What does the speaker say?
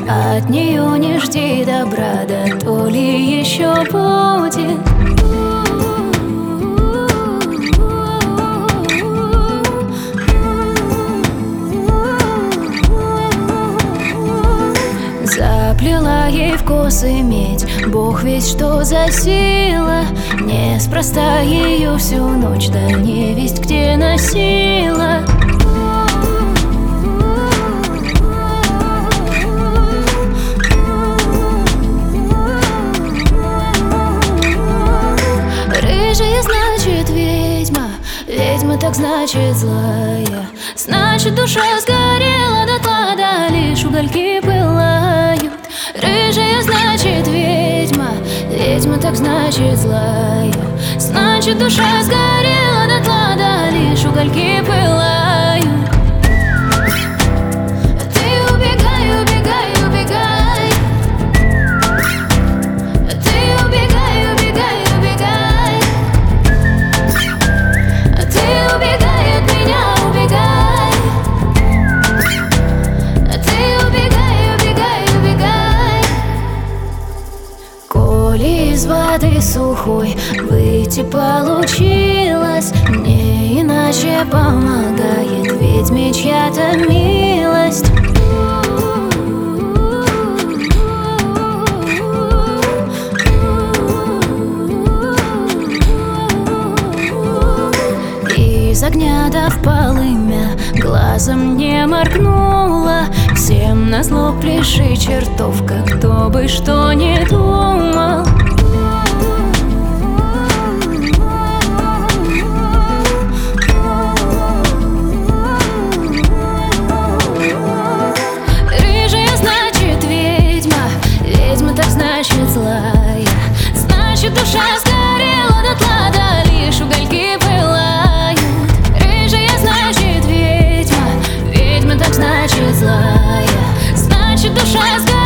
От нее не жди добра, да то ли еще будет. Заплела ей в косы медь, Бог весь что за сила. Неспроста ее всю ночь, да невесть где носила. Рыжая значит ведьма, ведьма так значит злая. Значит душа сгорела дотла, да лишь угольки пылают. Рыжая значит ведьма, ведьма так значит злая. Значит душа сгорела дотла, да лишь угольки пылают. Ты убегай, убегай, убегай. Ты убегай, убегай, убегай. Ты убегай от меня, убегай. Ты убегай, убегай, убегай. Коли из воды сухой выйти получилось, мне иначе помогает ведьме чья-то милость. Из огня да в полымя глазом не моргнула. Всем назло пляши, чертовка, кто бы что ни думал. Рыжая значит ведьма, ведьма так значит злая. Значит душа сгорела дотла, да лишь угольки пылают. Рыжая значит ведьма, ведьма так значит злая. Значит душа сгорела.